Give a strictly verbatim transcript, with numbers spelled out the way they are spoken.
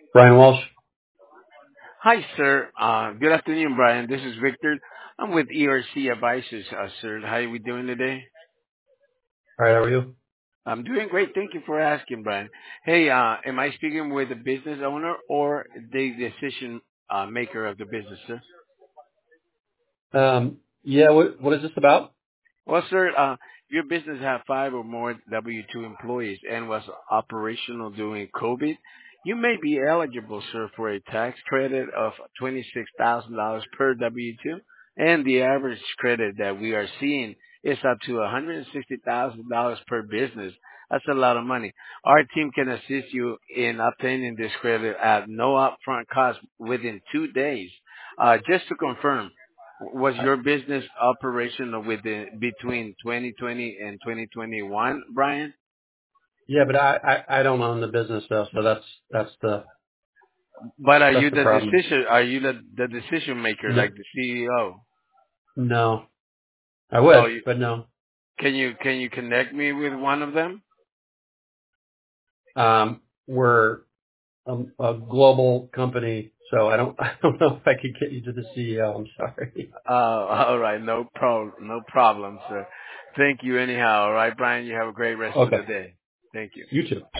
Brian Walsh. Hi, sir. Uh, good afternoon, Brian. This is Victor. I'm with E R C Advisors, uh, sir. How are we doing today? All right, how are you? I'm doing great. Thank you for asking, Brian. Hey, uh, am I speaking with the business owner or the decision uh, maker of the business, sir? Um, yeah, what what is this about? Well, sir, uh, your business had five or more W two employees and was operational during COVID. You may be eligible, sir, for a tax credit of twenty-six thousand dollars per W two, and the average credit that we are seeing is up to one hundred sixty thousand dollars per business. That's a lot of money. Our team can assist you in obtaining this credit at no upfront cost within two days. Uh, just to confirm, was I, your business operational within between twenty twenty and twenty twenty-one, Brian? yeah, but I, I I don't own the business though, so that's that's the But are that's you the the problem. decision? Are you the, the decision maker, No, like the C E O? no, I Oh, would, you, but no. can you can you connect me with one of them? Um, we're a, a global company, so I don't I don't know if I could get you to the C E O. I'm sorry. Uh, all right, no problem, no problem, sir. Thank you anyhow. All right, Brian. You have a great rest of Okay, the day. Thank you. you too.